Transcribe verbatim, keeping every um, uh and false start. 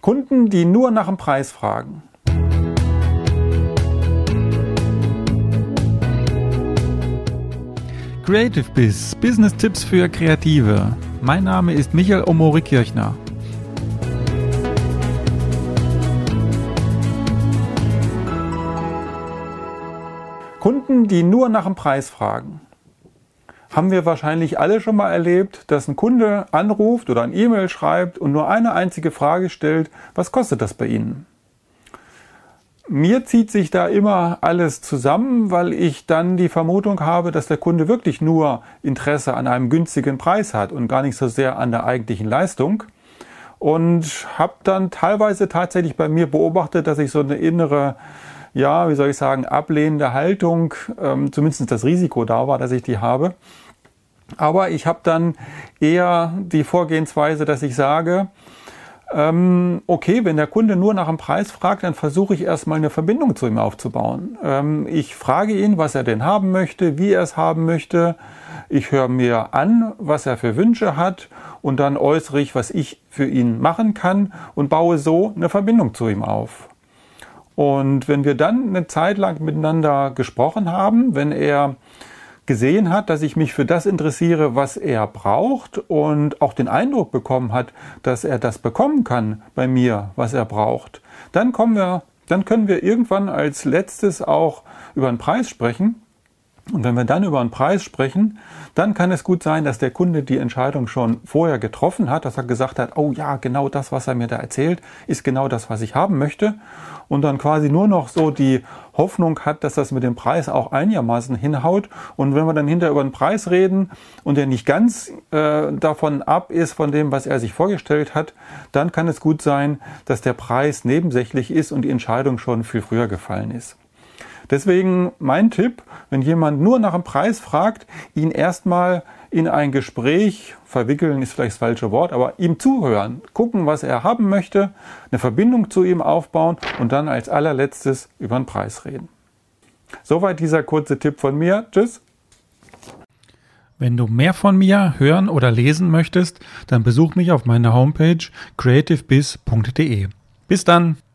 Kunden, die nur nach dem Preis fragen. Creative Biz, Business-Tipps für Kreative. Mein Name ist Michael Omori-Kirchner. Kunden, die nur nach dem Preis fragen. Haben wir wahrscheinlich alle schon mal erlebt, dass ein Kunde anruft oder ein E-Mail schreibt und nur eine einzige Frage stellt: Was kostet das bei Ihnen? Mir zieht sich da immer alles zusammen, weil ich dann die Vermutung habe, dass der Kunde wirklich nur Interesse an einem günstigen Preis hat und gar nicht so sehr an der eigentlichen Leistung. Und habe dann teilweise tatsächlich bei mir beobachtet, dass ich so eine innere, ja, wie soll ich sagen, ablehnende Haltung, ähm, zumindest das Risiko da war, dass ich die habe. Aber ich habe dann eher die Vorgehensweise, dass ich sage, ähm, okay, wenn der Kunde nur nach dem Preis fragt, dann versuche ich erstmal eine Verbindung zu ihm aufzubauen. Ähm, ich frage ihn, was er denn haben möchte, wie er es haben möchte. Ich höre mir an, was er für Wünsche hat, und dann äußere ich, was ich für ihn machen kann, und baue so eine Verbindung zu ihm auf. Und wenn wir dann eine Zeit lang miteinander gesprochen haben, wenn er gesehen hat, dass ich mich für das interessiere, was er braucht, und auch den Eindruck bekommen hat, dass er das bekommen kann bei mir, was er braucht, dann kommen wir, dann können wir irgendwann als letztes auch über den Preis sprechen. Und wenn wir dann über einen Preis sprechen, dann kann es gut sein, dass der Kunde die Entscheidung schon vorher getroffen hat, dass er gesagt hat, oh ja, genau das, was er mir da erzählt, ist genau das, was ich haben möchte. Und dann quasi nur noch so die Hoffnung hat, dass das mit dem Preis auch einigermaßen hinhaut. Und wenn wir dann hinterher über den Preis reden und er nicht ganz äh, davon ab ist, von dem, was er sich vorgestellt hat, dann kann es gut sein, dass der Preis nebensächlich ist und die Entscheidung schon viel früher gefallen ist. Deswegen mein Tipp, wenn jemand nur nach dem Preis fragt, ihn erstmal in ein Gespräch verwickeln, ist vielleicht das falsche Wort, aber ihm zuhören, gucken, was er haben möchte, eine Verbindung zu ihm aufbauen und dann als allerletztes über den Preis reden. Soweit dieser kurze Tipp von mir. Tschüss. Wenn du mehr von mir hören oder lesen möchtest, dann besuch mich auf meiner Homepage creative biz punkt de. Bis dann!